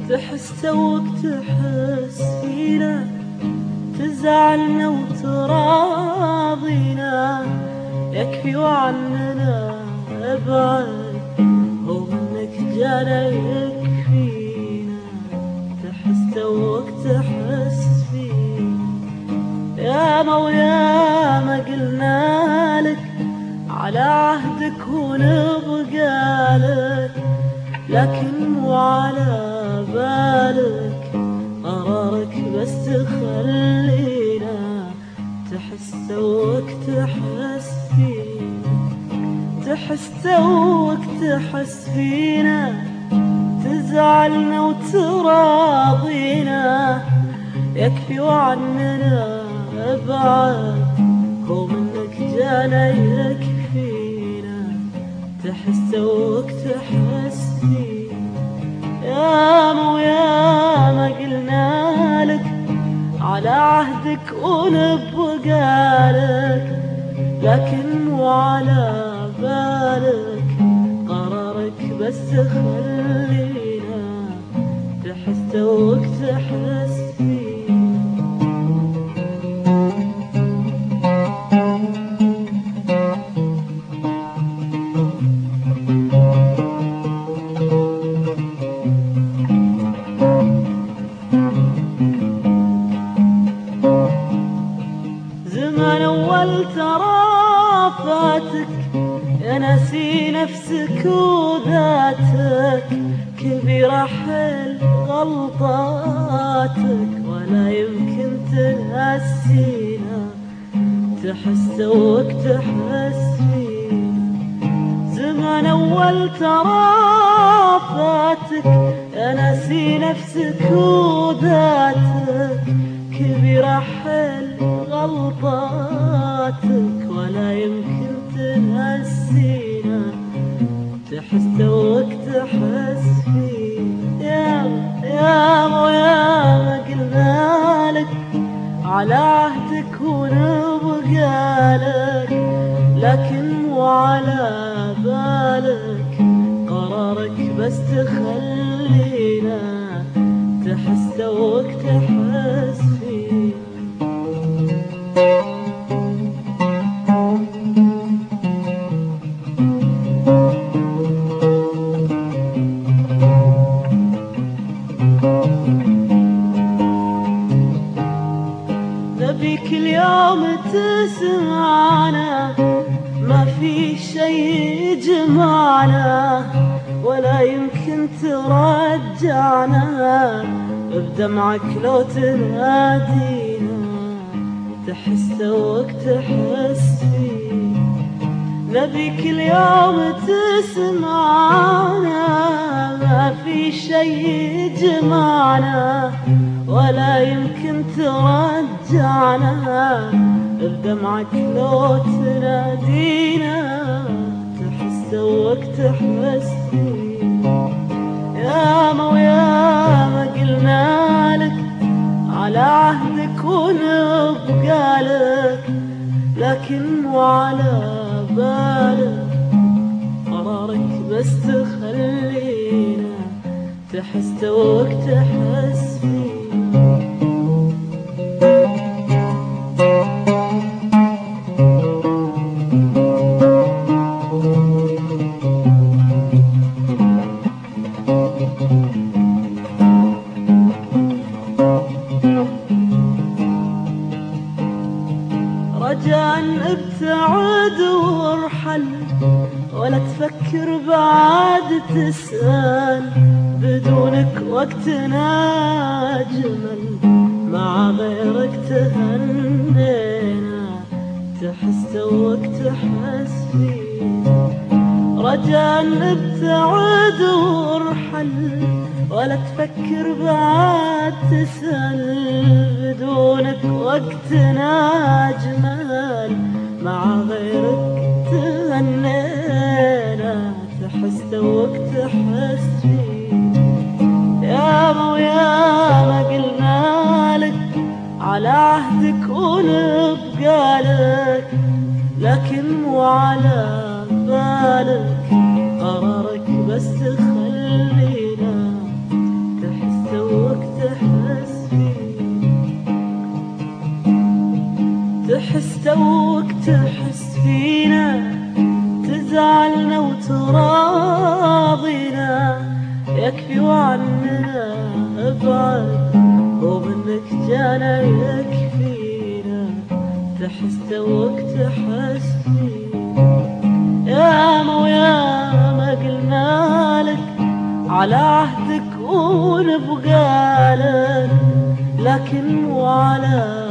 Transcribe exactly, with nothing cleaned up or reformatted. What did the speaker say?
تحس توك تحس فينا، تزعلنا وتراضينا، يكفي وعننا ابعد هو منك جانا يكفينا. تحس توك تحس فينا، يا مويا ما قلنا لك على عهدك ونبقى لك، لكن مو على بالك قرارك بس تخلينا. تحس توك تحس فينا، تحس توك تحس فينا، تزعلنا وتراضينا، يكفي وعننا ابعد هو منك جانا يكفينا. تحس توك تحس فينا، يا مويا ما قلنا لك على عهدك ونبقى لك، لكن مو على بالك قرارك بس تخلينا. تحس توك تحس فينا. زمان أول ترى فاتك يا ناسي نفسك وذاتك، كبيرة حيل غلطاتك ولا يمكن تنسينا. تحس توك تحس فينا، زمان أول ترى فاتك يا ناسي نفسك وذاتك، كبيرة حيل غلطاتك ولا يمكن تنسينا. تحس توك تحس فينا، يا يا مويا ما قلنا لك على عهدك ونبقى لك، لكن مو على بالك قرارك بس تخلينا. تحس توك تحس فينا. نبيك اليوم تسمعنا، ما في شي يجمعنا ولا يمكن ترجعنا، بدمعك لو تنادينا. تحس توك تحس فينا، نبيك اليوم تسمعنا، ما في شي يجمعنا ولا يمكن ترجعنا، بدمعك لو تنادينا. تحس توك تحس فينا، يا مويا ما قلنا لك على عهدك ونبقى لك، لكن مو على بالك قرارك بس تخلينا. تحس توك تحس فينا. رجاء ابتعد وارحل ولا تفكر بعد تسأل، بدونك وقتنا أجمل مع غيرك تهنينا. تحس توك تحس فينا، رجاء ابتعد وارحل ولا تفكر بعد تسأل، بدونك وقتنا أجمل مع غيرك تهنينا. تحس توك تحس فينا، يا مويا ما قلنا لك على عهدك ونبقى لك، لكن مو على بالك قرارك بس تخلينا. تحس يكفي وعننا ابعد، ومنك جانا يكفينا، تحس توك تحس فينا. ياما وياما قلنا لك على عهدك ونبقى لك، لكن مو على